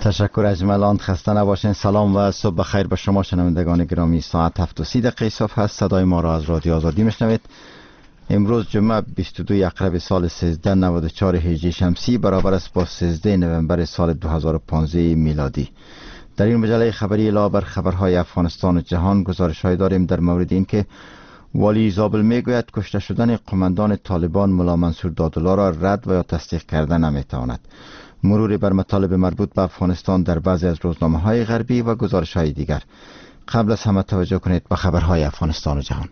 تشکر اجملان، خسته نباشین. سلام و صبح بخیر به شما شنوندگان گرامی. ساعت 7:30 صبح هست. صدای ما را از رادیو آزادی میشنوید. امروز جمعه 22 اکرم سال 1394 هجری شمسی برابر است با 13 نوامبر سال 2015 میلادی. در این مجله خبری علاوه بر خبرهای افغانستان و جهان گزارش‌هایی داریم در مورد اینکه والی زابل میگوید کشته شدن قماندان طالبان ملا منصور دادالله را رد و یا تصدیق کردن نمیتواند. مروری بر مطالب مربوط به افغانستان در بعضی از روزنامه‌های غربی و گزارش‌های دیگر. قبل از همه توجه کنید به خبرهای افغانستان و جهان.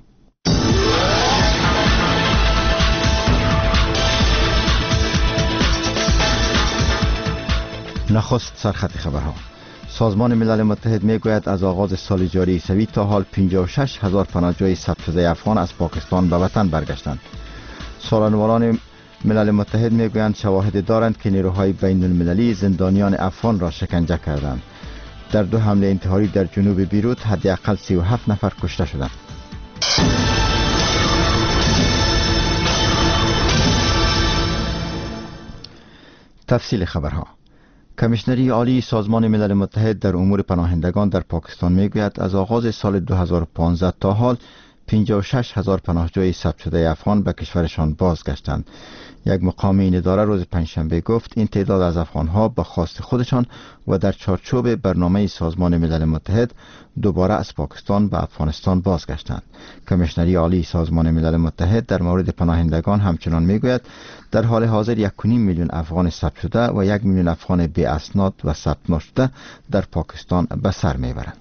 نخست سرخط خبرها. سازمان ملل متحد میگوید از آغاز سال جاری عیسوی تا حال 56,000 پناهجوی ثبت شده افغان از پاکستان به وطن برگشتند. سخنگویان ملل متحد میگویند شواهد دارند که نیروهای بین المللی زندانیان افغان را شکنجه کردند. در 2 حمله انتحاری در جنوب بیروت حداقل 37 نفر کشته شدند. تفصیل خبرها. کمیشنری عالی سازمان ملل متحد در امور پناهندگان در پاکستان میگوید از آغاز سال 2015 تا حال 56,000 پناهجوی ثبت شده افغان به کشورشان بازگشتند. یک مقام این اداره روز پنجشنبه گفت این تعداد از افغانها به خواست خودشان و در چارچوب برنامه سازمان ملل متحد دوباره از پاکستان به افغانستان بازگشتند. کمیشنری عالی سازمان ملل متحد در مورد پناهندگان همچنان میگوید در حال حاضر 1.5 میلیون افغان ثبت شده و 1 میلیون افغان بی اسناد و ثبت نشده در پاکستان به سر میبرند.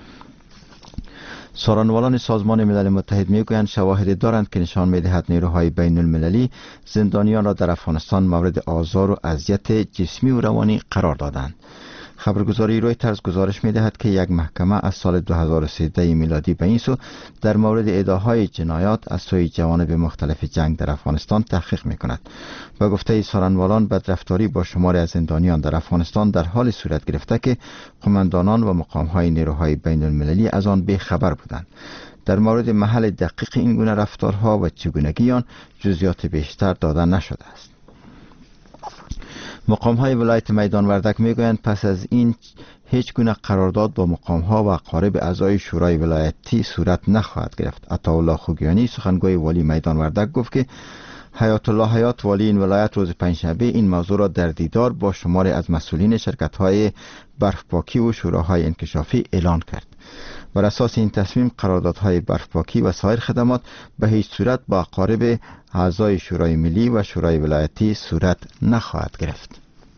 سخنگویان سازمان ملل متحد میگویند شواهد دارند که نشان میدهد نیروهای بین المللی زندانیان را در افغانستان مورد آزار و اذیت جسمی و روانی قرار دادند. خبرگزاری رویترز گزارش میدهد که یک محکمه از سال 2013 میلادی به این سو در مورد ادعاهای جنایات از سوی جوانب مختلف جنگ در افغانستان تحقیق میکند. به گفته سخنگویان بدرفتاری با شماری از زندانیان در افغانستان در حال صورت گرفته که قماندانان و مقامهای نیروهای بین المللی از آن بیخبر بودند. در مورد محل دقیق این گونه رفتارها و چگونگی آن جزئیات بیشتر داده نشده است. مقام‌های ولایت میدان وردک میگویند پس از این هیچ گونه قرارداد با مقام‌ها و اقارب اعضای شورای ولایتی صورت نخواهد گرفت. عطاالله خوگیانی سخنگوی والی میدان وردک گفت که حیات الله حیات والی این ولایت روز پنجشنبه این موضوع را در دیدار با شماری از مسئولین شرکت‌های برفپاکی و شوراهای انکشافی اعلان کرد. بر اساس این تصمیم قراردادهای برفپاکی و سایر خدمات به هیچ صورت با اقارب اعضای شورای ملی و شورای ولایتی صورت نخواهد گرفت.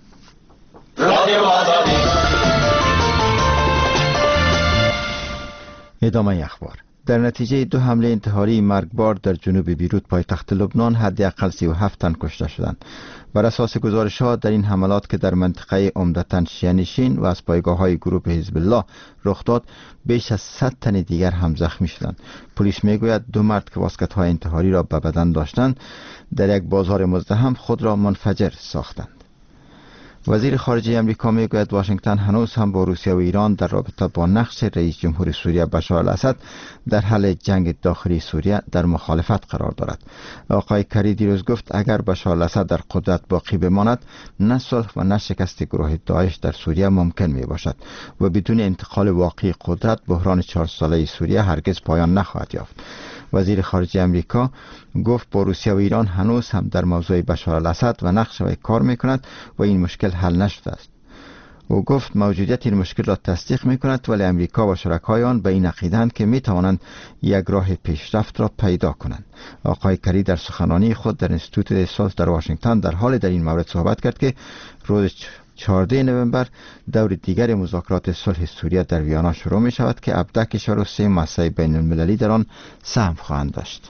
ادامه اخبار. در نتیجه 2 حمله انتحاری مرگبار در جنوب بیروت پایتخت لبنان حداقل 37 تن کشته شدند. بر اساس گزارش‌ها در این حملات که در منطقه عمدتاً شیعه‌نشین و از پایگاه‌های گروه حزب الله رخ داد بیش از 100 تن دیگر هم زخمی شدند. پلیس میگوید 2 مرد که واسکت‌های انتحاری را به بدن داشتند در یک بازار مزدحم خود را منفجر ساختند. وزیر خارجه امریکا میگوید واشنگتن هنوز هم با روسیه و ایران در رابطه با نقش رئیس جمهور سوریه بشار الاسد در حل جنگ داخلی سوریه در مخالفت قرار دارد. آقای کری دیروز گفت اگر بشار الاسد در قدرت باقی بماند نه صلح و نه شکست گروه داعش در سوریه ممکن می باشد و بدون انتقال واقعی قدرت بحران 4 ساله سوریه هرگز پایان نخواهد یافت. وزیر خارجه امریکا گفت با روسیه و ایران هنوز هم در موضوع بشار الاسد و نقش وی کار میکند و این مشکل حل نشده است. او گفت موجودیت این مشکل را تصدیق میکند ولی امریکا و شرکای آن به این عقیده‌اند که میتوانند یک راه پیشرفت را پیدا کنند. آقای کری در سخنرانی خود در انستیتوت صلح در واشنگتن در حال در این مورد صحبت کرد که روز 14 نوامبر دور دیگر مذاکرات صلح سوریه در ویانا شروع می شود که 17 کشور و 3 مؤسسه بین المللی در آن سهم خواهند داشت.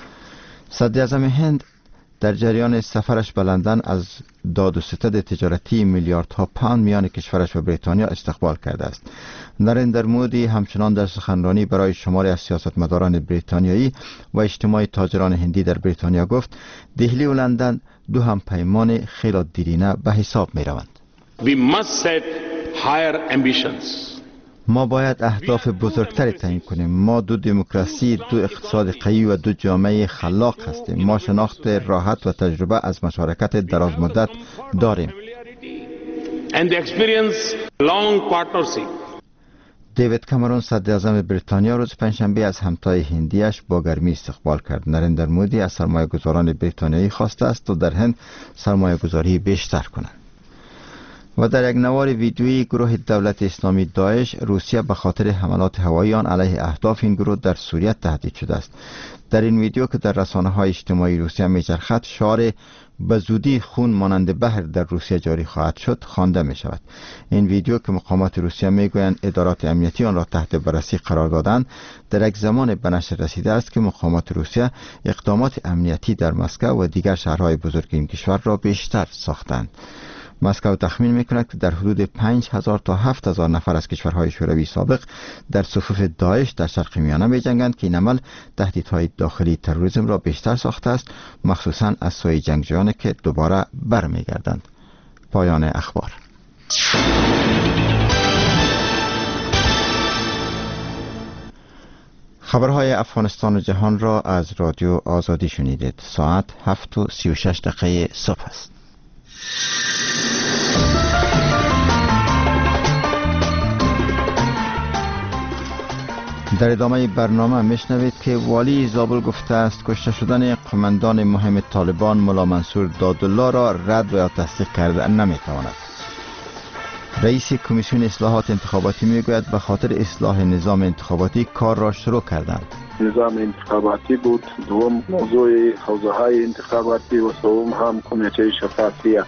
صدراعظم هند در جریان سفرش به لندن از داد و ستد تجارتی میلیاردها پوند میان کشورش و بریتانیا استقبال کرده است. نریندر مودی همچنان در سخنرانی برای شماری از سیاستمداران بریتانیایی و اجتماع تاجران هندی در بریتانیا گفت دهلی و لندن 2 همپیمان خیلی دیرینه به حساب می روند. We must set higher ambitions. ما باید اهداف بزرگتری تعیین کنیم. ما 2 دموکراسی، 2 اقتصاد قوی و 2 جامعه خلاق هستیم. ما شناخت راحت و تجربه از مشارکت دراز مدت داریم. and the experience long partnership. دیوید کامرون صدر اعظم بریتانیا روز پنجشنبه از همتای هندیش با گرمی استقبال کرد. نریندر مودی از سرمایه گذاران بریتانیایی خواسته است تا در هند سرمایه گذاری بیشتر کنند. و در یک نوار ویدیویی گروه دولت اسلامی داعش روسیه به خاطر حملات هوایی آن علیه اهداف این گروه در سوریه تهدید شده است. در این ویدیو که در رسانه‌های اجتماعی روسیه میچرخد شعار به زودی خون مانند بحر در روسیه جاری خواهد شد خوانده می شود. این ویدیو که مقامات روسیه میگویند ادارات امنیتی آن را تحت بررسی قرار دادند در یک زمان به نشر رسیده است که مقامات روسیه اقدامات امنیتی در مسکو و دیگر شهرهای بزرگ این کشور را بیشتر ساختند. مسکو تخمین میکند که در حدود 5000 تا 7000 نفر از کشورهای شوروی سابق در صفوف داعش در شرق میانه می‌جنگند که این عمل تهدیدهای داخلی تروریسم را بیشتر ساخته است، مخصوصاً از سوی جنگجویانی که دوباره برمیگردند. پایان اخبار. خبرهای افغانستان و جهان را از رادیو آزادی شنیدید. ساعت 7:36 صبح است. در ادامه برنامه میشنوید که والی زابل گفته است کشته شدن قماندان مهم طالبان ملا منصور دادالله را رد و تصدیق کرده نمیتواند. رئیس کمیسیون اصلاحات انتخاباتی میگوید به خاطر اصلاح نظام انتخاباتی کار را شروع کردند. نظام انتخاباتی بود، دوم موضوع حوزه‌های انتخاباتی و سوم هم کمیته شفافیت.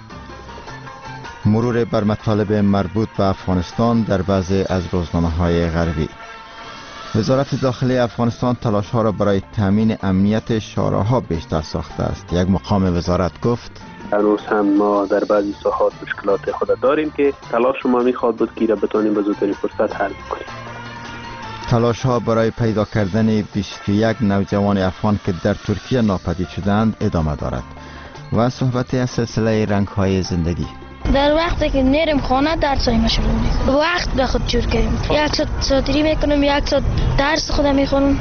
مرور بر مطالب مربوط به افغانستان در بعضی از روزنامه‌های غربی. وزارت داخلی افغانستان تلاش‌ها را برای تامین امنیت شاهراه‌ها بیشتر ساخته است. یک مقام وزارت گفت هنوز هم ما در بعضی ساحات مشکلات خود داریم که تلاش ما میخواد بود که را بتونیم به زودترین فرصت حل کنیم. تلاش‌ها برای پیدا کردن 21 نوجوان افغان که در ترکیه ناپدید شدند ادامه دارد. و صحبتی از سلسله رنگ‌های زندگی. در وقتی که نرم خانه درسای ما شروع میکنم، وقت به خود جور کردیم، یک ساعت ساتری میکنم، یک ساعت درس خودم میخونم.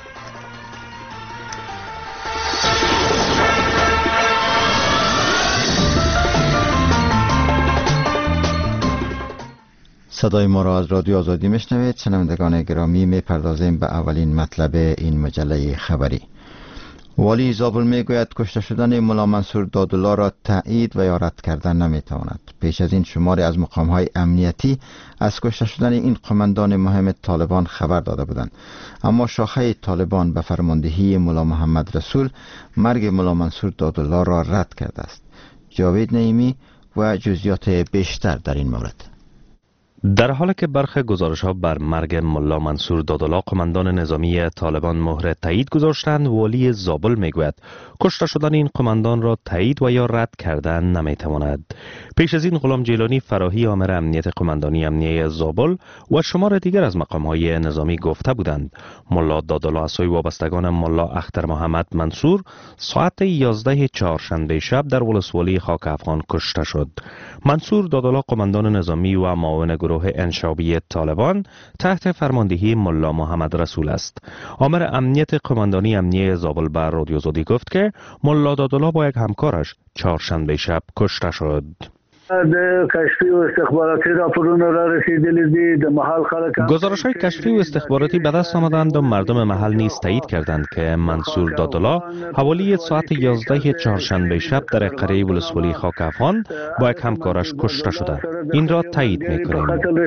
صدای ما را از رادیو آزادی میشنوید. شنوندگان گرامی، میپردازیم به اولین مطلب این مجله خبری. والی زابل میگوید کشته شدن ملا منصور دادالله را تایید و یا رد کردن نمیتواند. پیش از این شماری از مقام‌های امنیتی از کشته شدن این قماندان مهم طالبان خبر داده بودند، اما شاخه طالبان به فرماندهی ملا محمد رسول مرگ ملا منصور دادالله را رد کرده است. جاوید نعیمی و جزئیات بیشتر در این مورد. در حالی که برخی گزارش‌ها بر مرگ ملا منصور دادالله قماندان نظامی طالبان مهر تایید گذاشتند، والی زابل میگوید کشته شدن این قماندان را تایید و یا رد کردن نمیتواند. پیش از این غلام جیلانی فراهی آمر امنیت قماندانی امنیه زابل و شمار دیگر از مقام‌های نظامی گفته بودند ملا دادالله از سوی وابستگان ملا اختر محمد منصور ساعت 11 چهارشنبه شب در ولسوالی خاک افغان کشته شد. منصور دادالله قماندان نظامی و معاون گروه انشابی طالبان تحت فرماندهی ملا محمد رسول است. آمر امنیت قماندانی امنیه زابل بر رادیو آزادی گفت که ملا دادالله با یک همکارش چهارشنبه شب کشته شد. کشفی و استخباراتی راپورونه را رسیدلی دید محل خلق گزارش‌های کشفی و استخباراتی به دست آمدند و مردم محل نیز تایید کردند که منصور دادالله حوالی ساعت 11 چهارشنبه شب در قریه ولسوالی خاک افغان با یک همکارش کشته شده. این را تایید می‌کنیم.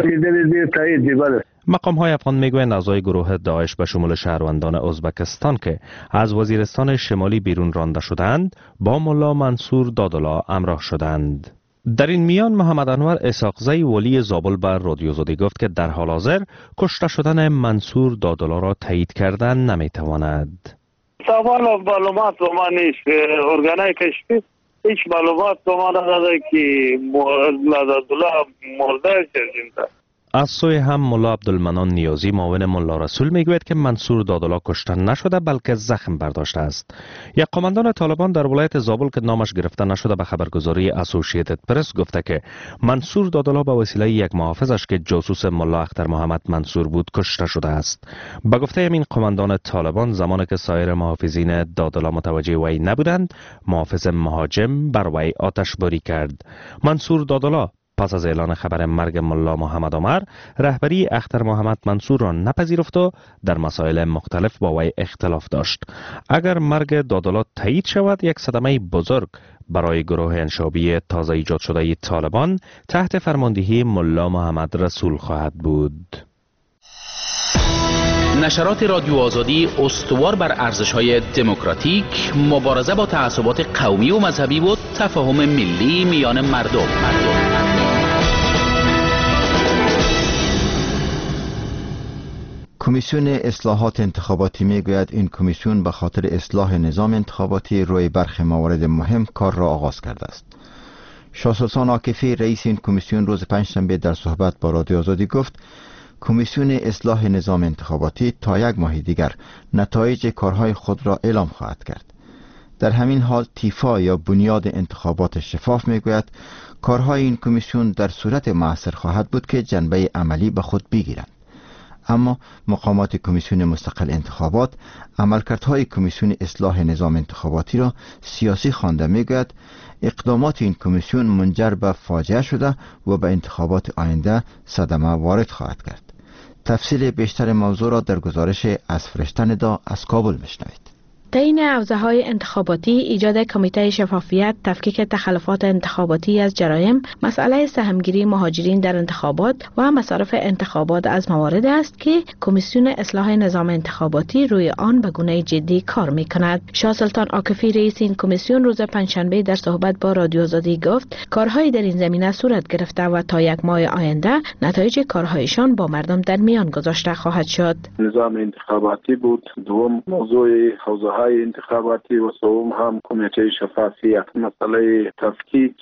مقام‌های افغان میگویند اعضای گروه داعش به شمول شهروندان ازبکستان که از وزیرستان شمالی بیرون رانده شدند با ملا منصور دادالله همراه شدند. در این میان محمد انور اسحاقزی والی زابل بر رادیو آزادی گفت که در حال حاضر کشته شدن منصور دادالله را تایید کردن نمیتواند. سوال معلومات به ما نیست. ارگانهای کشفی هیچ معلومات به ما نداده که دادالله مرده زنده. از سوی هم ملا عبدالمنان نیازی معاون ملا رسول میگوید که منصور دادالله کشته نشده بلکه زخم برداشته است. یک قماندان طالبان در ولایت زابل که نامش گرفته نشده به خبرگزاری اسوسییتد پرس گفته که منصور دادالله به وسیله یک محافظش که جاسوس ملا اختر محمد منصور بود کشته شده است. به گفته این قماندان طالبان زمانی که سایر محافظین دادالله متوجه وی نبودند، محافظ مهاجم بر وی آتشباری کرد. منصور دادالله پس از اعلان خبر مرگ ملا محمد عمر، رهبری اختر محمد منصور را نپذیرفت و در مسائل مختلف با وی اختلاف داشت. اگر مرگ دادالات تایید شود، یک صدمه بزرگ برای گروه انشابی تازه ایجاد شده طالبان تحت فرماندهی ملا محمد رسول خواهد بود. نشرات رادیو آزادی استوار بر ارزش‌های دموکراتیک، مبارزه با تعصبات قومی و مذهبی و تفاهم ملی میان مردم. کمیسیون اصلاحات انتخاباتی میگوید این کمیسیون به خاطر اصلاح نظام انتخاباتی روی برخی موارد مهم کار را آغاز کرده است. شاه سلطان عاکفی رئیس این کمیسیون روز پنجشنبه در صحبت با رادیو آزادی گفت کمیسیون اصلاح نظام انتخاباتی تا یک ماه دیگر نتایج کارهای خود را اعلام خواهد کرد. در همین حال تیفا یا بنیاد انتخابات شفاف میگوید کارهای این کمیسیون در صورت مؤثر خواهد بود که جنبه عملی به خود بگیرند. اما مقامات کمیسیون مستقل انتخابات عملکردهای کمیسیون اصلاح نظام انتخاباتی را سیاسی خوانده میگوید اقدامات این کمیسیون منجر به فاجعه شده و به انتخابات آینده صدمه وارد خواهد کرد. تفصیل بیشتر موضوع را در گزارش از فرشته ندا از کابل میشنوید. تعیین حوزه‌های انتخاباتی، ایجاد کمیته شفافیت، تفکیک تخلفات انتخاباتی از جرایم، مسئله سهمگیری مهاجرین در انتخابات و مصارف انتخابات از موارد است که کمیسیون اصلاح نظام انتخاباتی روی آن به گونه جدی کار می‌کند. شاه سلطان عاکفی رئیس این کمیسیون روز پنجشنبه در صحبت با رادیو آزادی گفت کارهای در این زمینه صورت گرفته و تا یک ماه آینده نتایج کارهایشان با مردم در میان گذاشته خواهد شد. نظام انتخاباتی بود، دوم موضوع حوزه انتخاباتی و سوم هم کمیته شفافیت، مسئله تفکیک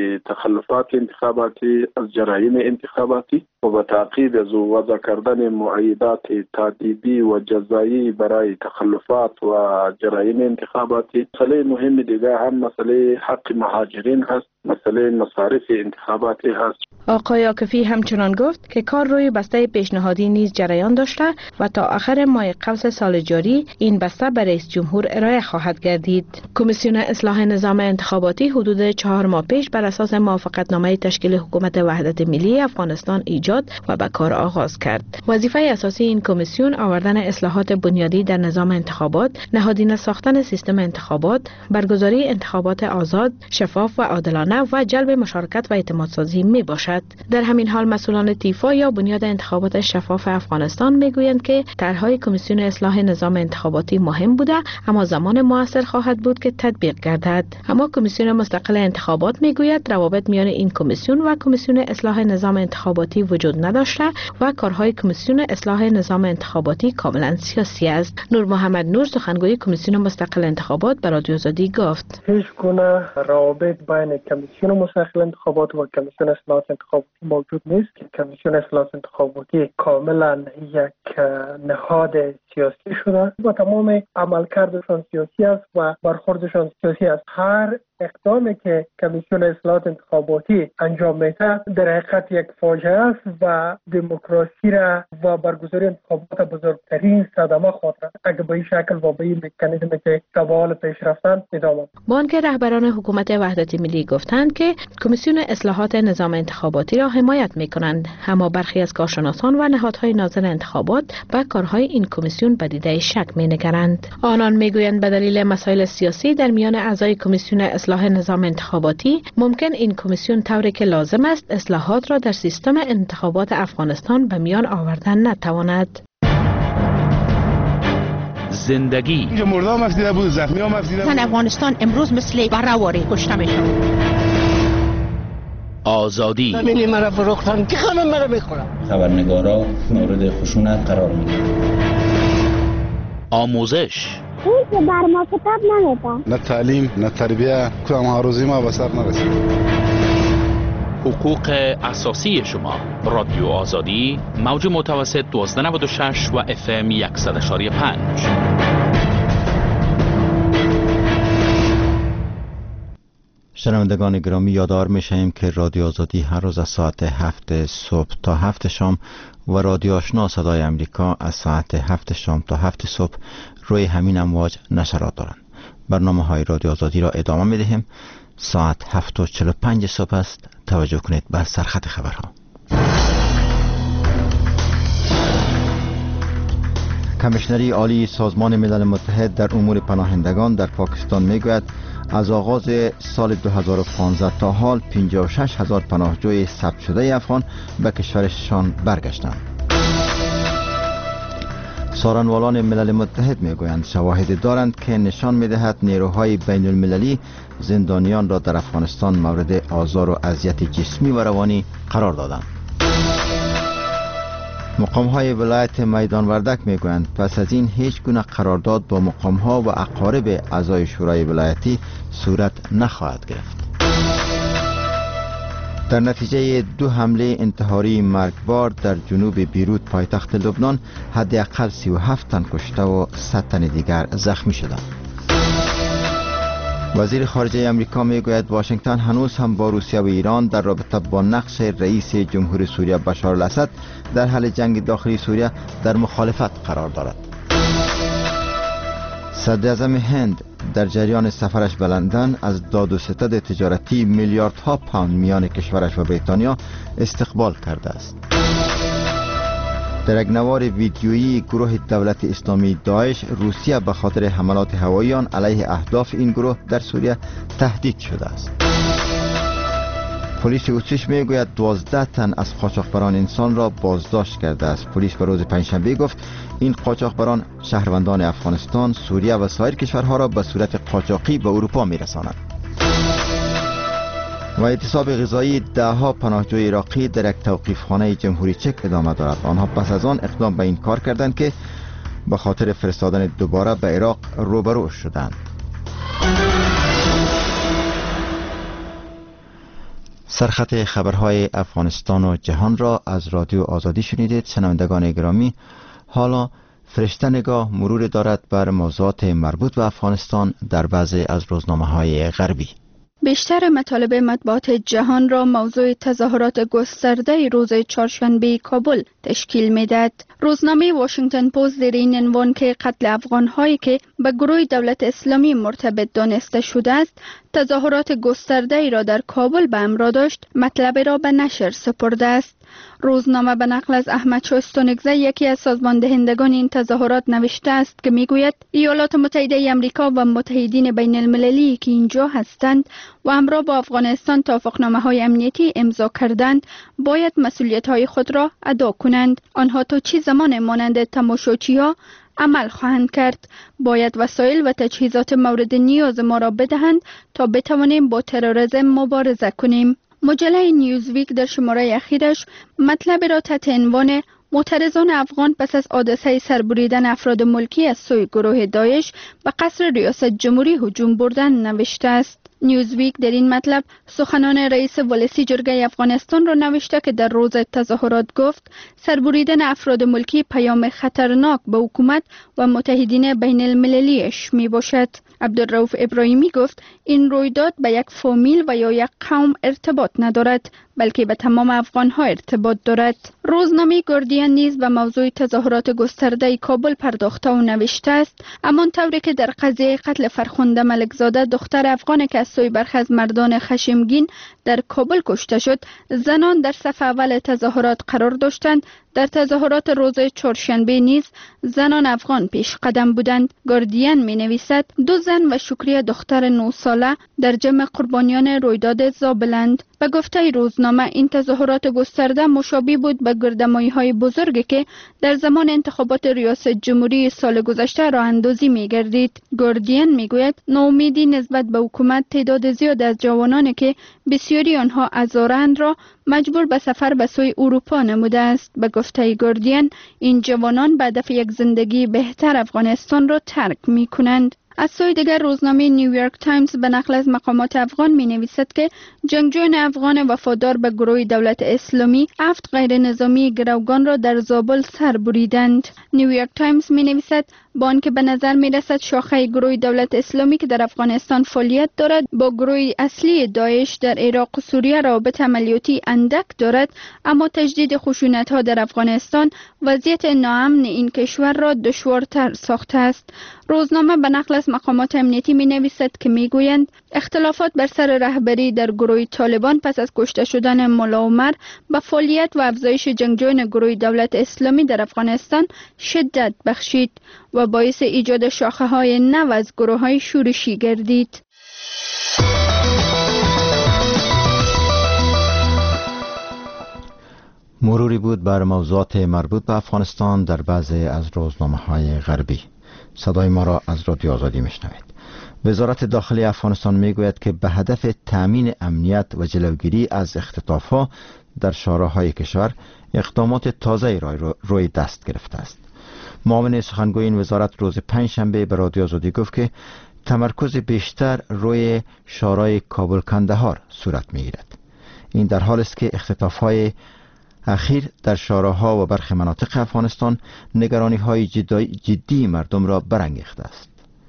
تخلفات انتخاباتی از جرایم انتخاباتی و به تعقیب از وضع کردن مؤیدات تادیبی و جزایی برای تخلفات و جرایم انتخاباتی. مسئله مهم دیگه هم مسئله حق مهاجرین هست، مسئله مصارف انتخاباتی هست. آقای عاکفی همچنان گفت که کار روی بسته پیشنهادی نیز جریان داشته و تا آخر ماه قوس سال جاری این بسته به رئیس جمهور ارائه خواهد گردید. کمیسیون اصلاح نظام انتخاباتی حدود 4 ماه پیش بر اساس موافقتنامه تشکیل حکومت وحدت ملی افغانستان ایجاد و به کار آغاز کرد. وظیفه اساسی این کمیسیون آوردن اصلاحات بنیادی در نظام انتخابات، نهادینه ساختن سیستم انتخابات، برگزاری انتخابات آزاد، شفاف و عادلانه و جلب مشارکت و اعتماد سازی می باشد. در همین حال مسئولان تیفا یا بنیاد انتخابات شفاف افغانستان میگویند که طرحهای کمیسیون اصلاح نظام انتخاباتی مهم بوده اما زمان موثر خواهد بود که تطبیق گردد. اما کمیسیون مستقل انتخابات میگوید روابط میان این کمیسیون و کمیسیون اصلاح نظام انتخاباتی وجود نداشته و کارهای کمیسیون اصلاح نظام انتخاباتی کاملا سیاسی است. نور محمد نور سخنگوی کمیسیون مستقل انتخابات به رادیو آزادی گفت هیچ گونه روابط بین کمیسیون مستقل انتخابات و کمیسیون اصلاح انتخاباتی موجود نیست که کمیسیون اصلاح انتخاباتی کاملا یک نهاد سیاسی شده و تمام عملکردشان سیاسی است و برخوردشان سیاسی است. هر اقدامی که کمیسیون اصلاحات انتخاباتی انجام میده در حقیقت یک فاجعه است و دموکراسی را و برگزاری انتخابات بزرگترین صدمه خاطر اگر به این شکل و به این مکانیزمی که سوال پیش رفتن ادامه. با آنکه رهبران حکومت وحدت ملی گفتند که کمیسیون اصلاحات نظام انتخاباتی را حمایت میکنند، اما برخی از کارشناسان و نهادهای ناظر انتخابات به کارهای این کمیسیون به دیده شک مینگرند. آنان میگویند به دلیل مسائل سیاسی در میان اعضای کمیسیون اصلاح نظام انتخاباتی ممکن این کمیسیون طوری که لازم است اصلاحات را در سیستم انتخابات افغانستان به میان آوردن نتواند. زندگی اینجا مرده هم افزیده بود، زخمی هم افزیده بود. افغانستان امروز مثل برآوری کشته میشد. آزادی زمینی مرا فروختن که همه مرا میخورن. خبرنگارا مورد خشونت قرار میدن. آموزش که بر ما کتاب نمیدن، نه تعلیم نه تربیه، کدام هاروزی ما به سر نرسید. حقوق اساسی شما. رادیو آزادی، موج متوسط 1296 و FM 100.5. شنوندگان گرامی، یادآور می‌شویم که رادیو آزادی هر روز از ساعت 7 صبح تا 7 شام و رادیو آشنا صدای امریکا از ساعت 7 شام تا 7 صبح روی همین امواج نشرات دارند. برنامه‌های رادیو آزادی را ادامه می‌دهیم. ساعت 7:45 صبح است. توجه کنید به سرخط خبرها. کمیشنری عالی سازمان ملل متحد در امور پناهندگان در پاکستان میگوید از آغاز سال 2015 تا حال 56,000 پناهجوی ثبت شده افغان به کشورشان برگشتند. سارنوالان ملل متحد میگویند شواهد دارند که نشان میدهد نیروهای بین المللی زندانیان را در افغانستان مورد آزار و اذیت جسمی و روانی قرار دادند. مقام‌های ولایت میدان وردک میگویند پس از این هیچ گونه قرارداد با مقام‌ها و اقارب اعضای شورای ولایتی صورت نخواهد گرفت. در نتیجه 2 حمله انتحاری مرگبار در جنوب بیروت پایتخت لبنان حداقل 37 تن کشته و 100 تن دیگر زخمی شدند. وزیر خارجه امریکا میگوید واشنگتن هنوز هم با روسیه و ایران در رابطه با نقش رئیس جمهور سوریه بشار الاسد در حل جنگ داخلی سوریه در مخالفت قرار دارد. صدر اعظم هند در جریان سفرش به لندن از داد و ستد تجارتی میلیاردها پوند میان کشورش و بریتانیا استقبال کرده است. در یک نوار ویدیویی گروه دولت اسلامی داعش روسیه به خاطر حملات هواییان علیه اهداف این گروه در سوریه تهدید شده است. پلیس اتریش میگوید 12 تن از قاچاقبران انسان را بازداشت کرده است. پلیس به روز پنجشنبه گفت این قاچاقبران شهروندان افغانستان، سوریه و سایر کشورها را به صورت قاچاقی به اروپا میرسانند. و اعتصاب غذایی دهها پناهجوی عراقی در یک توقیفخانه جمهوری چک ادامه دارد. آنها پس از آن اقدام به این کار کردند که به خاطر فرستادن دوباره به عراق روبرو شدند. سرخط خبرهای افغانستان و جهان را از رادیو آزادی شنیدید. شنوندگان گرامی، حالا فرشته نگاه مرور دارد بر موضوعات مربوط به افغانستان در بعضی از روزنامه‌های غربی. بیشتر مطالب مطبوعات جهان را موضوع تظاهرات گسترده روز چهارشنبه کابل تشکیل می‌دهد. روزنامه واشنگتن پست زیر این عنوان که قتل افغان‌هایی که به گروه دولت اسلامی مرتبط دانسته شده است، تظاهرات گسترده را در کابل به همراه داشت، مطلب را به نشر سپرده است. روزنامه به نقل از احمد شاه استونگزه، یکی از سازماندهندگان این تظاهرات، نوشته است که میگوید ایالات متحده آمریکا و متحدین بین المللی که اینجا هستند و همراه با افغانستان توافقنامه‌های امنیتی امضا کردند باید مسئولیت‌های خود را ادا کنند. آنها تا چه زمان مانند تماشاچی‌ها عمل خواهند کرد. باید وسایل و تجهیزات مورد نیاز ما را بدهند تا بتوانیم با تروریسم مبارزه کنیم. مجله نیوزویک در شماره اخیرش مطلب را تحت عنوان معترضان افغان پس از حادثه سربریدن افراد ملکی از سوی گروه داعش به قصر ریاست جمهوری هجوم بردن نوشته است. نیوزویک در این مطلب سخنان رئیس ولسی جرگه افغانستان را نوشته که در روز تظاهرات گفت سربریدن افراد ملکی پیام خطرناک به حکومت و متحدین بین المللیش می باشد. عبدالرؤوف ابراهیمی گفت این رویداد به یک فامیل و یا یک قوم ارتباط ندارد، بلکه به تمام افغان‌ها ارتباط دارد. روزنامه گاردین نیز به موضوع تظاهرات گسترده کابل پرداخته و نوشته است همان طوری که در قضیه قتل فرخنده ملکزاده دختر افغان که از سوی برخی از مردان خشمگین در کابل کشته شد، زنان در صف اول تظاهرات قرار داشتند، در تظاهرات روز چهارشنبه نیز زنان افغان پیش قدم بودند. گاردین می نویسد 2 زن و شکری دختر 9 ساله در جمع قربانیان رویداد زابلند. به گفته روزنامه این تظاهرات گسترده مشابه بود به گردمایی‌های بزرگی که در زمان انتخابات ریاست جمهوری سال گذشته راه اندازی می‌گردید. گاردین می‌گوید ناامیدی نسبت به حکومت تعداد زیاد از جوانانی که بسیاری آنها عذارند را مجبور به سفر به سوی اروپا نموده است. به گفته گاردین این جوانان به هدف یک زندگی بهتر افغانستان را ترک می‌کنند. از سوی دیگر روزنامه نیویورک تایمز به نقل از مقامات افغان می نویسد که جنگجویان افغان وفادار به گروه دولت اسلامی 7 غیر نظامی گروگان را در زابل سر بریدند. نیویورک تایمز می نویسد با آنکه به نظر می رسد شاخه گروه دولت اسلامی که در افغانستان فعالیت دارد با گروه اصلی داعش در عراق و سوریه روابط عملیاتی اندک دارد، اما تجدید خشونت ها در افغانستان وضعیت ناامن این کشور را دشوارتر ساخته است. روزنامه به نقل از از مقامات امنیتی می نویسد که می گویند اختلافات بر سر رهبری در گروه طالبان پس از کشته شدن ملا عمر به فعالیت و افزایش جنگجویان گروه دولت اسلامی در افغانستان شدت بخشید و باعث ایجاد شاخه های نو از گروه های شورشی گردید. مروری بود بر موضوعات مربوط به افغانستان در بعضی از روزنامه‌های غربی. صدای ما را از رادیو آزادی میشنوید. وزارت داخلی افغانستان میگوید که به هدف تامین امنیت و جلوگیری از اختطاف‌ها در شهرهای کشور اقدامات تازه‌ای را روی دست گرفته است. معاون سخنگوی این وزارت روز پنجشنبه به رادیو آزادی گفت که تمرکز بیشتر روی شهرهای کابل کندهار صورت میگیرد. این در حالی است که اختطاف‌های اخیر در شهرها و برخی مناطق افغانستان نگرانی‌های جدی مردم را برانگیخته است.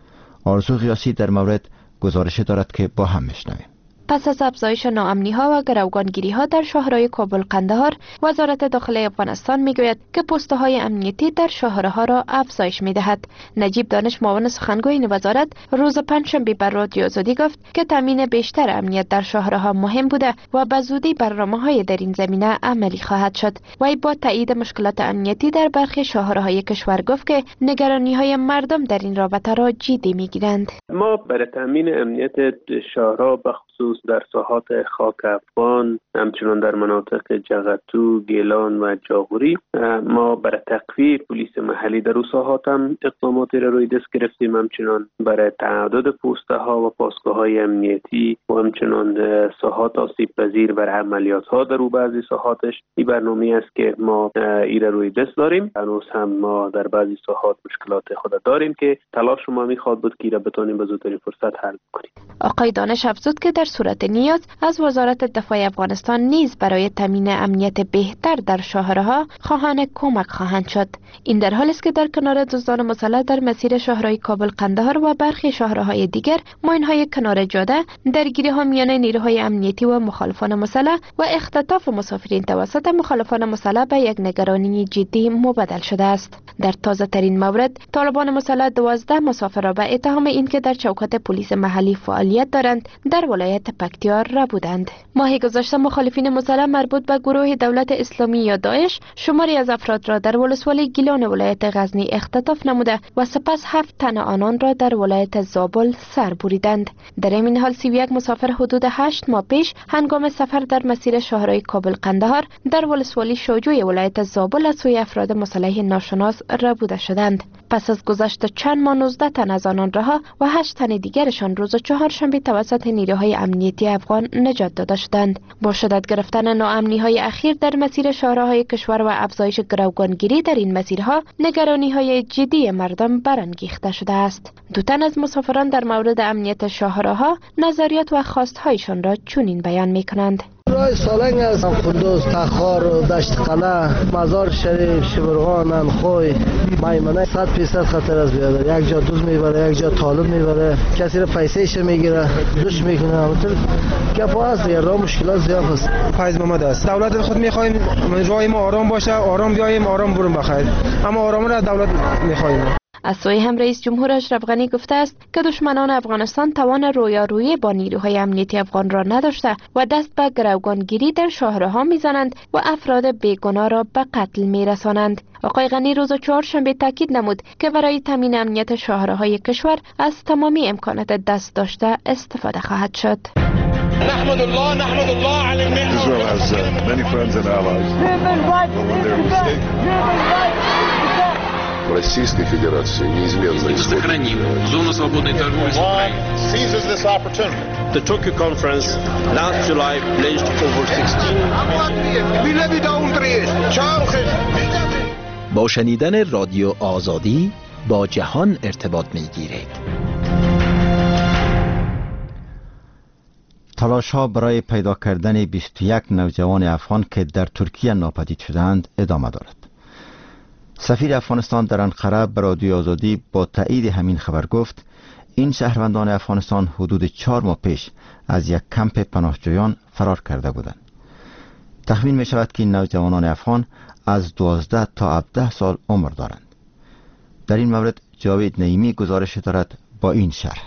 آرزو غیاسی در مورد گزارش دارد که با هم میشنویم. پس از افزایش ناامنی‌ها و گروگانگیری‌ها در شهرهای کابل قندهار، وزارت داخلی افغانستان میگوید که پست‌های امنیتی در شهرها را افزایش می‌دهد. نجیب دانش، معاون سخنگوی این وزارت، روز پنجشنبه بر رادیو آزادی گفت که تامین بیشتر امنیت در شهرها مهم بوده و به زودی برنامه‌های در این زمینه عملی خواهد شد. وی با تایید مشکلات امنیتی در برخی شهرهای کشور گفت که نگرانی‌های مردم در این رابطه را جدی می‌گیرند. ما برای تامین امنیت شهرها بخصوص در ساحات خاک افغان، همچنان در مناطق جغتو، گیلان و جاغوری، ما برای تقویت پلیس محلی در ساحات هم اقداماتی را روی دست گرفتیم. همچنان برای تعدد پوسته ها و پاسگاه های امنیتی و همچنان ساحات آسیب پذیر بر عملیات ها در بعضی ساحاتش این برنامه است که ما ای را روی دست داریم. هنوز هم ما در بعضی ساحات مشکلات خود داریم که تلاش ما میخواد بود که را بتونیم به زودترین فرصت حل کنیم. آقای دانش افزود که در صورت نیاز از وزارت دفاع افغانستان نیز برای تامین امنیت بهتر در شهرها خواهان کمک خواهند شد. این در حالی است که در کنار دزدان مسلح در مسیر شهرهای کابل قندهار و برخی شهرهای دیگر ماین‌های کنار جاده، درگیری‌ها میان نیروهای امنیتی و مخالفان مسلح و اختطاف مسافرین توسط مخالفان مسلح به یک نگرانی جدی مبدل شده است. در تازه ترین مورد، طالبان مسلح 12 مسافر را به اتهام اینکه در چوکات پلیس محلی فعالیت دارند در ولایت پکتیا را بودند. ماه گذشته مخالفین مسلح مربوط به گروه دولت اسلامی یا داعش شماری از افراد را در ولسوالی گیلان ولایت غزنی اختطاف نموده و سپس 7 تن آنان را در ولایت زابل سر بریدند. در این حال 31 مسافر حدود 8 ماه پیش هنگام سفر در مسیر شهرهای کابل قندهار در ولسوالی شوجوی ولایت زابل از سوی افراد مسلح ناشناس ربوده شدند. پس از گذشت چند ماه 19 تن از آنان رها و 8 تن دیگرشان روز چهارشنبه توسط نیروهای امنیتی افغان نجات داده شدند. با شدت گرفتن ناامنی‌های اخیر در مسیر شهرهای کشور و افزایش گروگانگیری در این مسیرها، نگرانی‌های جدی مردم برانگیخته شده است. 2 تن از مسافران در مورد امنیت شهرها نظریات و خواست‌هایشان را چنین بیان می‌کنند: راه سالنگ است، قندوز، تخار، دشت قلعه، مزار شریف، شبرغان، انخوی، میمنه 100% خطر از بیادر. یک جا دوز میبره، یک جا طالب میبره، کسی رو پیسه‌اش میگیره، دوش میکنه. همونطور گپ هست، راه مشکلات زیاد است. فایز محمد است. دولت خود میخوایم راه ما آرام باشه، آرام بیایم، آرام برون بخیر. اما آرام را دولت میخوایم. از سوی هم رئیس جمهور اشرف غنی گفته است که دشمنان افغانستان توان رویارویی با نیروهای امنیتی افغان را نداشته و دست به گروگانگیری در شهرها میزنند و افراد بیگناه را به قتل میرسانند. آقای غنی روز چهارشنبه تاکید نمود که برای تامین امنیت شهرهای کشور از تمامی امکانات دست داشته استفاده خواهد شد. نحمد الله على النعمة. Israel has many friends and allies. Российской Федерации неизменно сохраним зону свободной торговли с Украиной. Seizes this opportunity. The Tokyo conference last July pledged over 16. با شنیدن رادیو آزادی با جهان ارتباط می‌گیرید. تلاش ها برای پیدا کردن 21 نوجوان افغان که در ترکیه ناپدید شدند ادامه دارد. سفیر افغانستان در انقره به رادیو آزادی با تایید همین خبر گفت این شهروندان افغانستان حدود 4 ماه پیش از یک کمپ پناهجویان فرار کرده بودند. تخمین می شود که این نوجوانان افغان از 12 تا 17 سال عمر دارند. در این مورد جاوید نعیمی گزارش دارد، با این شرح: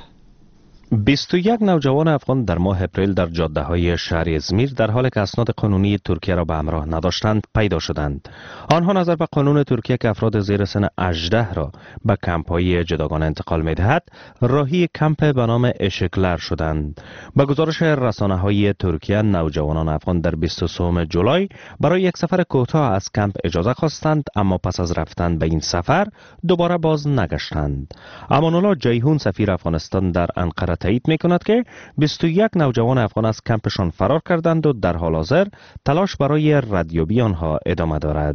21 نوجوان افغان در ماه اپریل در جاده‌های شهر ازمیر در حالی که اسناد قانونی ترکیه را به همراه نداشتند پیدا شدند. آنها نظر به قانون ترکیه که افراد زیر سن 18 را به کمپ‌های جداگانه انتقال می‌دهد، راهی کمپ به نام اشکلر شدند. به گزارش رسانه‌های ترکیه، نوجوانان افغان در 23 جولای برای یک سفر کوتاه از کمپ اجازه خواستند، اما پس از رفتن به این سفر دوباره باز نگشتند. امان‌الله جیهون، سفیر افغانستان در انقره، تایید می‌کند که 21 نوجوان افغان از کمپشان فرار کردند و در حال حاضر تلاش برای ردیابی آنها ادامه دارد.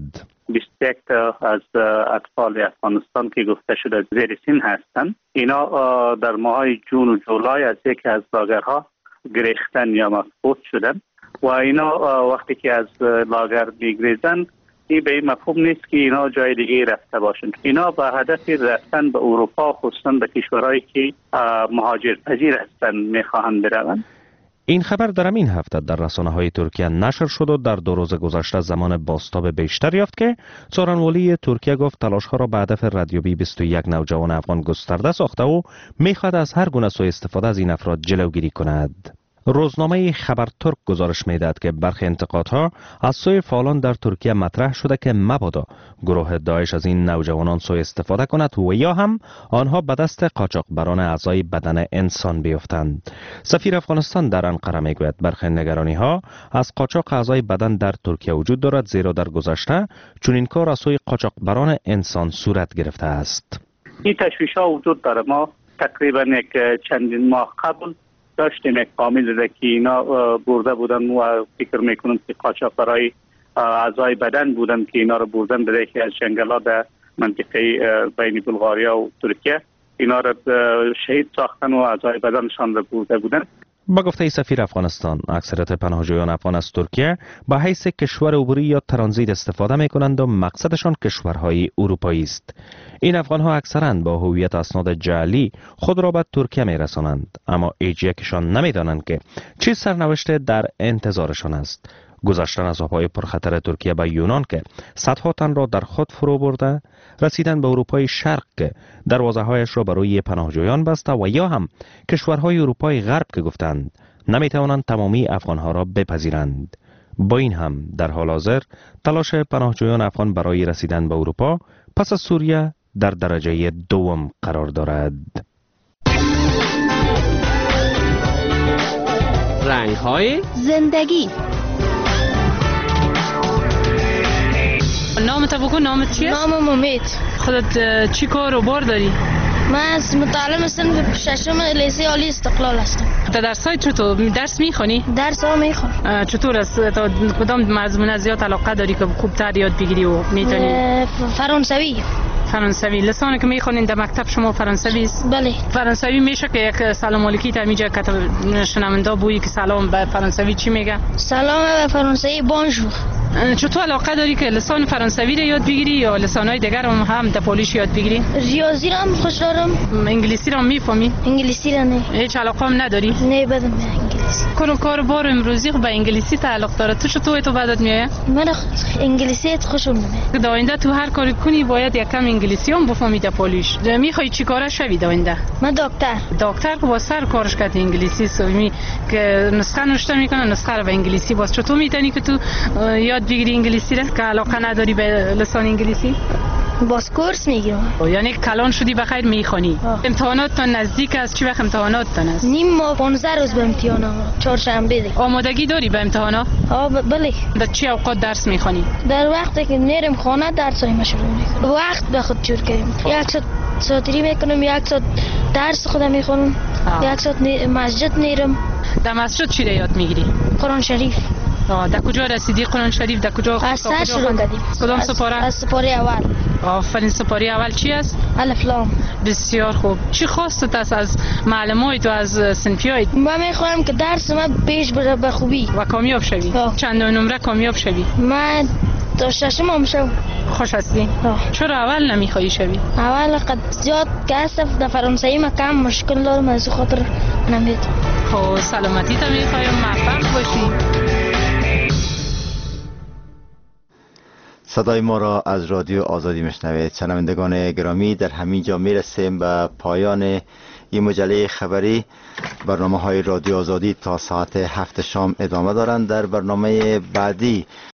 21 تا از اطفال افغانستان که گفته شده زیر سن هستند، اینا در ماه جون و جولای از یکی از لاگرها گریختن یا مفقود شدند و اینا وقتی که از لاگر میگریزند این به این مفهوم نیست که اینا جای دیگه رفته باشند. اینا به هدف رفتن به اروپا، خصوصا به کشورهایی که مهاجرپذیر هستند، میخواهند بروند. این خبر در همین هفته در رسانه‌های ترکیه نشر شد و در 2 روز گذشته زمان بازتاب بیشتر یافت که سخنگوی ترکیه گفت تلاش‌ها را به هدف ردیابی 21 نوجوان افغان گسترده ساخته و می‌خواهد از هر گونه سوء استفاده از این افراد جلوگیری کند. روزنامه خبر ترک گزارش می‌دهد که برخی انتقادها از سوی فعالان در ترکیه مطرح شده که مبادا گروه داعش از این نوجوانان سوء استفاده کند و یا هم آنها به دست قاچاقبران اعضای بدن انسان بیفتند. سفیر افغانستان در انقره میگوید برخی نگرانی‌ها از قاچاق اعضای بدن در ترکیه وجود دارد، زیرا در گذشته چون این کار از سوی قاچاقبران انسان صورت گرفته است. این تشویش‌ها وجود دارد. ما تقریبا یک چندین ماه قبل داشتیم یک فامیل که اینا برده بودن و فکر میکنم که قاچاق برای اعضای بدن بودن که اینا رو بردن به یکی از جنگل‌ها در منطقه بین بلغاریا و ترکیه، اینا رو شهید ساختن و اعضای بدنشان رو برده بودن. با گفته سفیر افغانستان، اکثریت پناهجویان افغان از ترکیه به حیث کشور عبوری یا ترانزیت استفاده می کنند و مقصدشان کشورهای اروپایی است. این افغانها اکثرا با هویت اسناد جعلی خود را به ترکیه می رسانند، اما هیچ یکشان نمی دانند که چه سرنوشت در انتظارشان است. گذشتن از آبهای پرخطر ترکیه به یونان که صدها تن را در خود فرو برده، رسیدن به اروپای شرق که دروازه‌هایش را برای پناهجویان بسته و یا هم کشورهای اروپای غرب که گفتند نمیتوانند تمامی افغانها را بپذیرند. با این هم در حال حاضر تلاش پناهجویان افغان برای رسیدن به اروپا پس از سوریه در درجه دوم قرار دارد. رنگ‌های زندگی. نامت بگو، نامت چیه؟ نامم امید. خودت چی کار و بار داری؟ من از متعلم صنف 6 لیسه عالی استقلال هستم. تا درسای چطور؟ درس میخونی؟ درس ها میخونم. چطور است؟ تا کدام مضمون زیاد علاقه داری که خوبتر یاد بگیری و میتونی؟ فرانسوی. فرانسوی. لسانی که میخونین در مکتب شما فرانسوی است؟ بله. فرانسوی میشه که یک سلام علیکی تا میجا که شنونده بویی که سلام به فرانسوی چی میگه؟ سلام به فرانسوی بونژور. چطور علاقه داری که لسان فرانسوی رو یاد بگیری یا لسان‌های دیگر هم در پولیش یاد بگیری؟ ریاضی رو هم خوش دارم. انگلیسی رو هم میفهمی؟ انگلیسی رو نه. هیچ علاقه هم نداری؟ نه، بدم انگلیسی. کار بار امروزی به انگلیسی تعلق داره. تو چطور تو بدت میاد؟ من انگلیسی خوشم میاد. در آینده تو هر کاری کنی باید یکم انگلیسی هم بفهمی در پولیش. میخوای چی کاره شوی در آینده؟ من دکتر. دکتر با سر کارش کرد انگلیسی سومی که نسخه نوشته میکنه، نسخه رو به انگلیسی. باز چطور میتونی که تو یاد بگیری انگلیسی رو که علاقه نداری به لسان انگلیسی؟ باز کورس میگیرم. یعنی کلان شدی بخیر میخونی. امتحانات تا نزدیک است. چی وقت امتحانات تا است؟ نیم ماه 15 روز به امتحانا. چهارشنبه دیگه. آمادگی داری به امتحانا؟ بله. در چه اوقات درس میخونی؟ در وقتی که میرم خانه درسای شروع میکنم. وقت به خود جور کردم. یک ساعت ساتری میکنم، یک ساعت درس خودم میخونم، یک ساعت مسجد میرم. در مسجد چی رو یاد میگیری؟ قرآن شریف. در کجا رسیدی قرآن شریف؟ در کجا؟ از سر شروع کردیم. کدام سپاره؟ از سپاره اول. آفرین. سپاره اول چی است؟ الف لام. بسیار خوب. چی خواستت از معلمای تو از صنفیای؟ من میخوام که درس من پیش بره به خوبی و کامیاب شوی. چند نمره کامیاب شوی؟ من تا 6 شوم. خوش هستی؟ چرا اول نمیخوای شوی؟ اول قد زیاد کسف در فرانسوی ما کم مشکل دارم، از خاطر نمیتونم. خب سلامتی تا میخوایم، موفق باشی. صدای ما را از رادیو آزادی میشنوید. شنوندگان گرامی، در همین جا میرسیم به پایان این مجله خبری برنامه های رادیو آزادی تا ساعت 7 شام ادامه دارند. در برنامه بعدی